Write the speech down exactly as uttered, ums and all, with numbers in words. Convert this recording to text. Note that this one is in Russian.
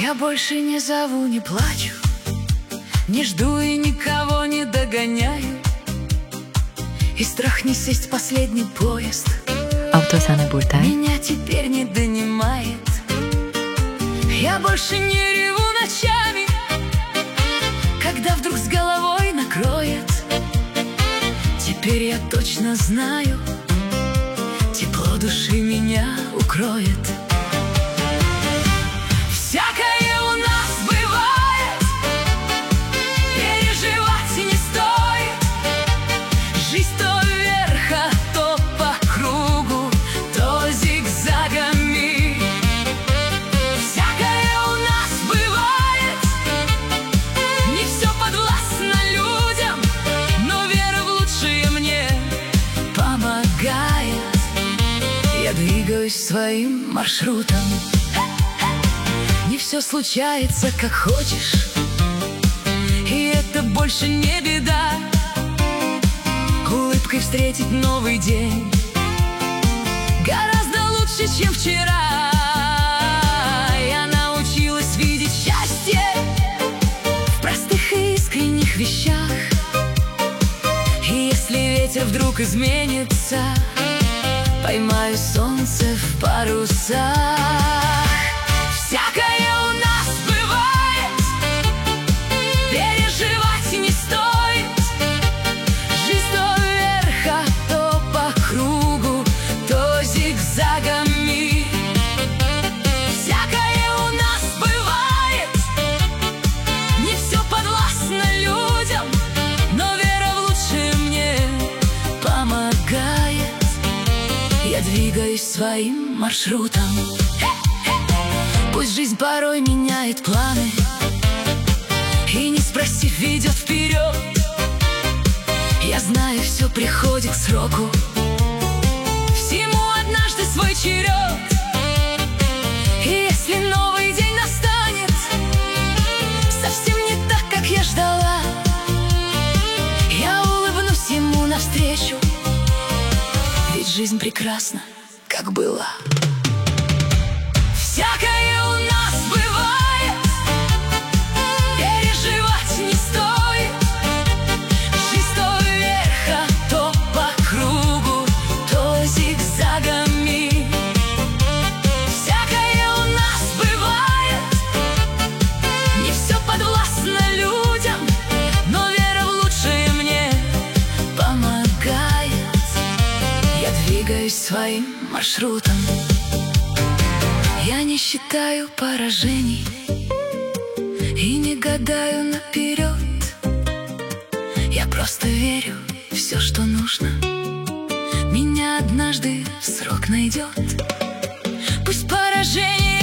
Я больше не зову, не плачу, не жду и никого не догоняю. И страх не сесть в последний поезд Автозаны Буртай. меня теперь не донимает. Я больше не реву ночами, когда вдруг с головой накроет. Теперь я точно знаю, тепло души меня укроет. Всякое у нас бывает, переживать не стоит. Жизнь то вверх, а то по кругу, то зигзагами. Всякое у нас бывает, не все подвластно людям, но вера в лучшее мне помогает. Я двигаюсь своим маршрутом. Не все случается, как хочешь, и это больше не беда. Улыбкой встретить новый день гораздо лучше, чем вчера. Я научилась видеть счастье в простых и искренних вещах. И если ветер вдруг изменится, поймаю солнце в парусах. Всякое у нас бывает, переживать не стоит. Жизнь то вверх, а то по кругу, то зигзагами. Всякое у нас бывает, не все подвластно людям, но вера в лучшее мне помогает. Я двигаюсь своим маршрутом. Пусть жизнь порой меняет планы и, не спросив, ведет вперед. Я знаю, все приходит к сроку, всему однажды свой черед. И если новый день настанет совсем не так, как я ждала, я улыбнусь ему навстречу, ведь жизнь прекрасна, как была. Всякое у нас бывает, переживать не стоит. Жизнь то вверх, а то по кругу, то зигзагами. Всякое у нас бывает, не все подвластно людям, но вера в лучшее мне помогает. Я двигаюсь своим маршрутом. Я не считаю поражений и не гадаю наперед. Я просто верю, все, что нужно, меня однажды срок найдет. Пусть поражение